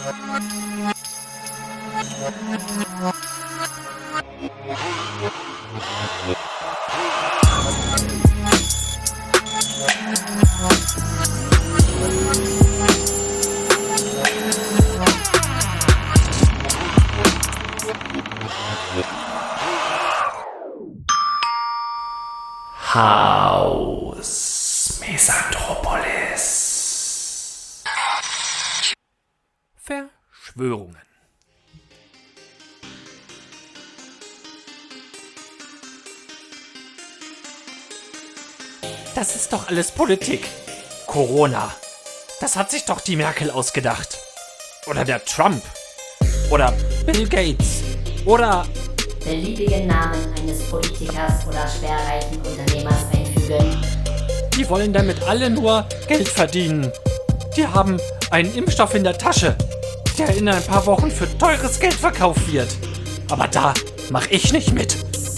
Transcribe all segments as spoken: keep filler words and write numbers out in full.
Haus Mesanthropolis. Verschwörungen. Das ist doch alles Politik. Corona. Das hat sich doch die Merkel ausgedacht. Oder der Trump. Oder Bill Gates. Oder beliebigen Namen eines Politikers oder schwerreichen Unternehmers einfügen. die wollen damit alle nur Geld verdienen. Die haben einen Impfstoff in der Tasche, der in ein paar Wochen für teures Geld verkauft wird. Aber da mach ich nicht mit.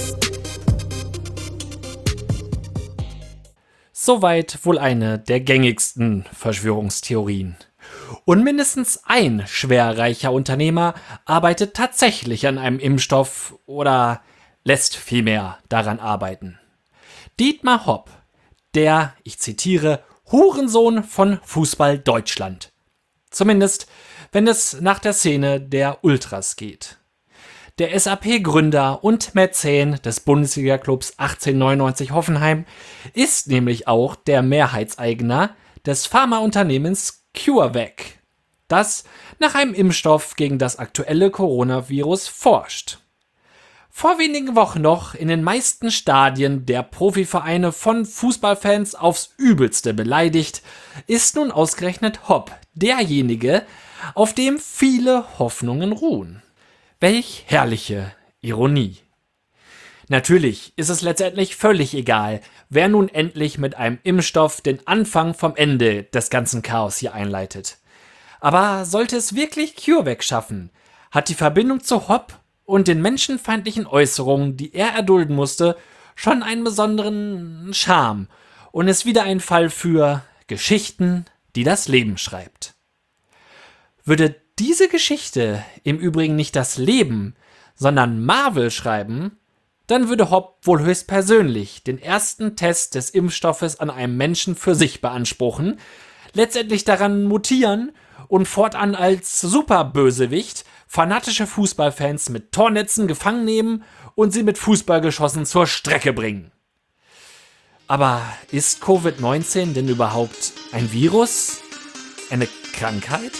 Soweit wohl eine der gängigsten Verschwörungstheorien. Und mindestens ein schwerreicher Unternehmer arbeitet tatsächlich an einem Impfstoff oder lässt vielmehr daran arbeiten. Dietmar Hopp, der, ich zitiere, Hurensohn von Fußball Deutschland. Zumindest, wenn es nach der Szene der Ultras geht. Der S A P-Gründer und Mäzen des Bundesliga-Clubs achtzehnhundertneunundneunzig Hoffenheim ist nämlich auch der Mehrheitseigner des Pharmaunternehmens CureVac, das nach einem Impfstoff gegen das aktuelle Coronavirus forscht. Vor wenigen Wochen noch in den meisten Stadien der Profivereine von Fußballfans aufs Übelste beleidigt, ist nun ausgerechnet Hopp derjenige, auf dem viele Hoffnungen ruhen. Welch herrliche Ironie. Natürlich ist es letztendlich völlig egal, wer nun endlich mit einem Impfstoff den Anfang vom Ende des ganzen Chaos hier einleitet. Aber sollte es wirklich CureVac schaffen, hat die Verbindung zu Hopp und den menschenfeindlichen Äußerungen, die er erdulden musste, schon einen besonderen Charme und ist wieder ein Fall für Geschichten, die das Leben schreibt. Würde diese Geschichte im Übrigen nicht das Leben, sondern Marvel schreiben, dann würde Hopp wohl höchstpersönlich den ersten Test des Impfstoffes an einem Menschen für sich beanspruchen, letztendlich daran mutieren und fortan als Superbösewicht fanatische Fußballfans mit Tornetzen gefangen nehmen und sie mit Fußballgeschossen zur Strecke bringen. Aber ist Covid neunzehn denn überhaupt ein Virus? Eine Krankheit?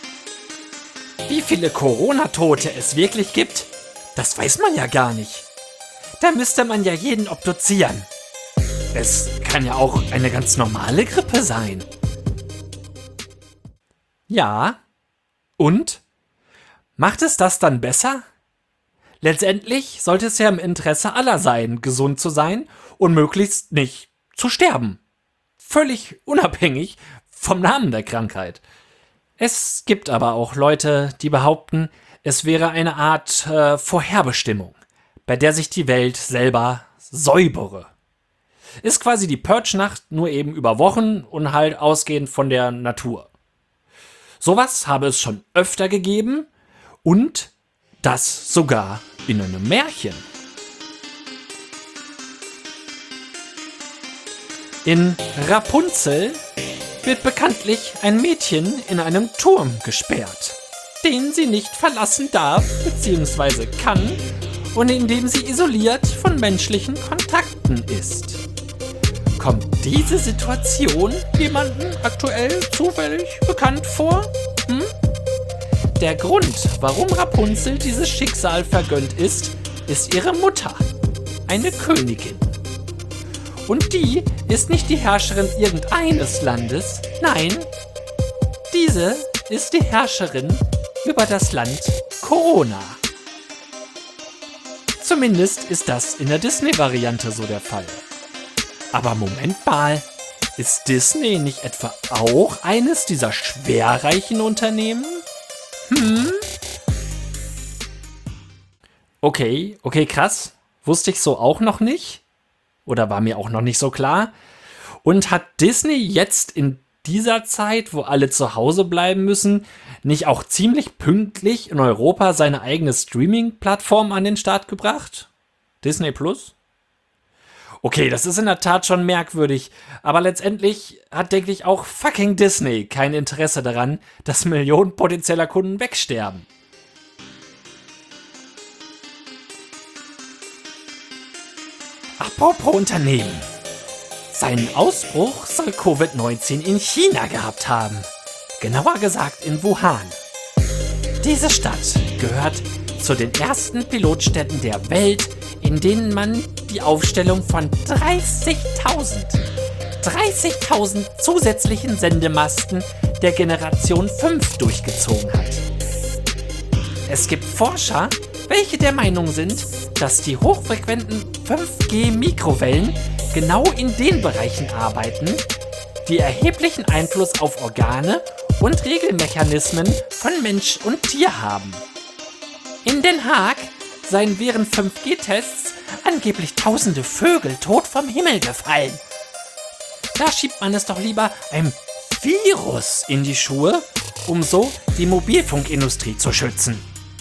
Wie viele Corona-Tote es wirklich gibt, das weiß man ja gar nicht. Da müsste man ja jeden obduzieren. Es kann ja auch eine ganz normale Grippe sein. Ja, und? Macht es das dann besser? Letztendlich sollte es ja im Interesse aller sein, gesund zu sein und möglichst nicht zu sterben. Völlig unabhängig vom Namen der Krankheit. Es gibt aber auch Leute, die behaupten, es wäre eine Art äh, Vorherbestimmung, bei der sich die Welt selber säubere. Ist quasi die Purge-Nacht, nur eben über Wochen und halt ausgehend von der Natur. Sowas habe es schon öfter gegeben und das sogar in einem Märchen. In Rapunzel wird bekanntlich ein Mädchen in einem Turm gesperrt, den sie nicht verlassen darf bzw. kann und in dem sie isoliert von menschlichen Kontakten ist. Kommt diese Situation jemandem aktuell zufällig bekannt vor? Hm? Der Grund, warum Rapunzel dieses Schicksal vergönnt ist, ist ihre Mutter, eine Königin. Und die ist nicht die Herrscherin irgendeines Landes, nein, diese ist die Herrscherin über das Land Corona. Zumindest ist das in der Disney-Variante so der Fall. Aber Moment mal, ist Disney nicht etwa auch eines dieser schwerreichen Unternehmen? Hm? Okay, okay, krass. Wusste ich so auch noch nicht. Oder war mir auch noch nicht so klar. Und hat Disney jetzt in dieser Zeit, wo alle zu Hause bleiben müssen, nicht auch ziemlich pünktlich in Europa seine eigene Streaming-Plattform an den Start gebracht? Disney Plus? Okay, das ist in der Tat schon merkwürdig, aber letztendlich hat, denke ich, auch fucking Disney kein Interesse daran, dass Millionen potenzieller Kunden wegsterben. Apropos Unternehmen. Seinen Ausbruch soll Covid neunzehn in China gehabt haben. Genauer gesagt in Wuhan. Diese Stadt gehört zu den ersten Pilotstädten der Welt, in denen man die Aufstellung von dreißigtausend, dreißigtausend zusätzlichen Sendemasten der Generation fünf durchgezogen hat. Es gibt Forscher, welche der Meinung sind, dass die hochfrequenten fünf G Mikrowellen genau in den Bereichen arbeiten, die erheblichen Einfluss auf Organe und Regelmechanismen von Mensch und Tier haben. In Den Haag seien während fünf G Tests angeblich tausende Vögel tot vom Himmel gefallen. Da schiebt man es doch lieber einem Virus in die Schuhe, um so die Mobilfunkindustrie zu schützen.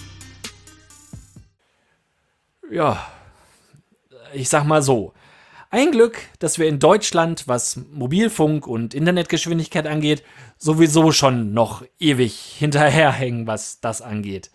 Ja, ich sag mal so. Ein Glück, dass wir in Deutschland, was Mobilfunk und Internetgeschwindigkeit angeht, sowieso schon noch ewig hinterherhängen, was das angeht.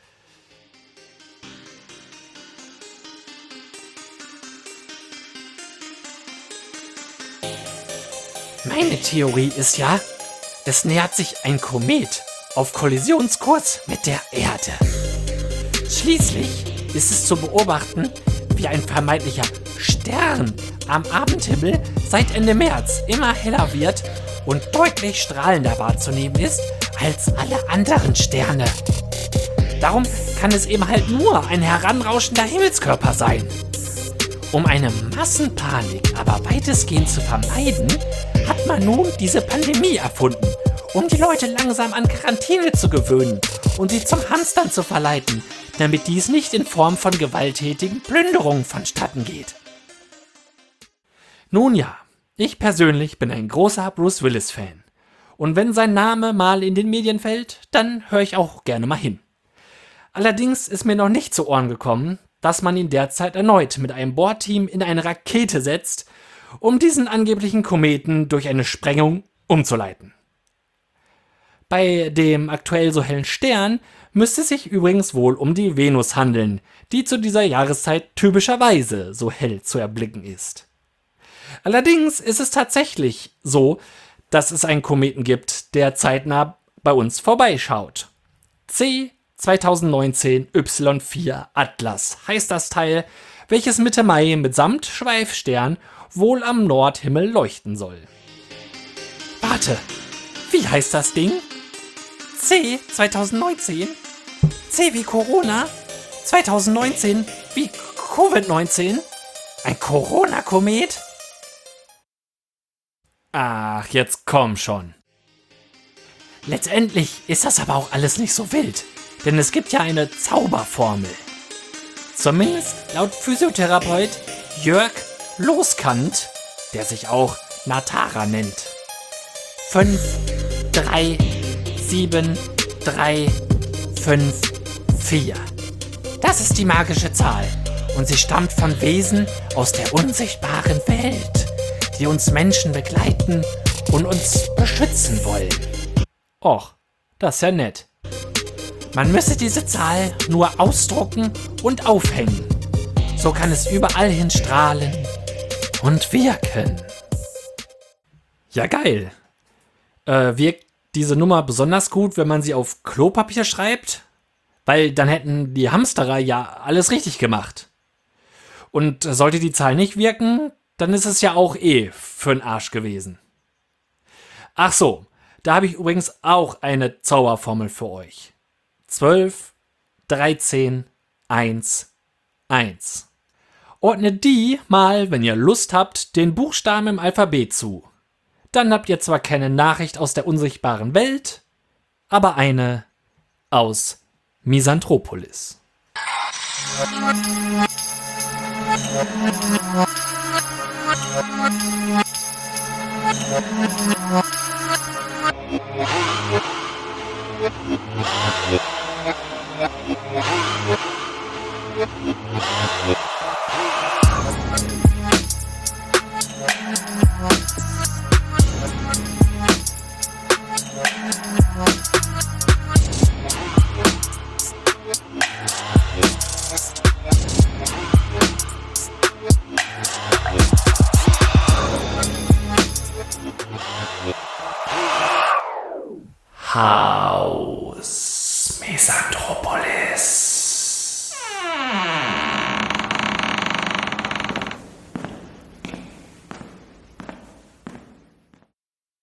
Meine Theorie ist ja, es nähert sich ein Komet auf Kollisionskurs mit der Erde. Schließlich ist es zu beobachten, wie ein vermeintlicher Stern am Abendhimmel seit Ende März immer heller wird und deutlich strahlender wahrzunehmen ist als alle anderen Sterne. Darum kann es eben halt nur ein heranrauschender Himmelskörper sein. Um eine Massenpanik aber weitestgehend zu vermeiden, hat man nun diese Pandemie erfunden, um die Leute langsam an Quarantäne zu gewöhnen und sie zum Hamstern zu verleiten, damit dies nicht in Form von gewalttätigen Plünderungen vonstatten geht. Nun ja, ich persönlich bin ein großer Bruce Willis-Fan. Und wenn sein Name mal in den Medien fällt, dann höre ich auch gerne mal hin. Allerdings ist mir noch nicht zu Ohren gekommen, dass man ihn derzeit erneut mit einem Bohrteam in eine Rakete setzt, um diesen angeblichen Kometen durch eine Sprengung umzuleiten. Bei dem aktuell so hellen Stern müsste es sich übrigens wohl um die Venus handeln, die zu dieser Jahreszeit typischerweise so hell zu erblicken ist. Allerdings ist es tatsächlich so, dass es einen Kometen gibt, der zeitnah bei uns vorbeischaut. C zweitausendneunzehn Y vier Atlas heißt das Teil, welches Mitte Mai mitsamt Schweifstern wohl am Nordhimmel leuchten soll. Warte, wie heißt das Ding? C zweitausendneunzehn? C wie Corona? zweitausendneunzehn wie Covid neunzehn? Ein Corona-Komet? Ach, jetzt komm schon. Letztendlich ist das aber auch alles nicht so wild, denn es gibt ja eine Zauberformel. Zumindest laut Physiotherapeut Jörg Loskant, der sich auch Natara nennt. fünf, drei, sieben, drei, fünf, vier. Das ist die magische Zahl und sie stammt von Wesen aus der unsichtbaren Welt, die uns Menschen begleiten und uns beschützen wollen. Och, das ist ja nett. Man müsse diese Zahl nur ausdrucken und aufhängen. So kann es überall hin strahlen und wirken. Ja, geil. Äh, wirkt diese Nummer besonders gut, wenn man sie auf Klopapier schreibt? Weil dann hätten die Hamsterer ja alles richtig gemacht. Und sollte die Zahl nicht wirken, dann ist es ja auch eh für'n Arsch gewesen. Ach so, da habe ich übrigens auch eine Zauberformel für euch. zwölf, dreizehn, eins, eins. Ordnet die mal, wenn ihr Lust habt, den Buchstaben im Alphabet zu. Dann habt ihr zwar keine Nachricht aus der unsichtbaren Welt, aber eine aus Misanthropolis. How?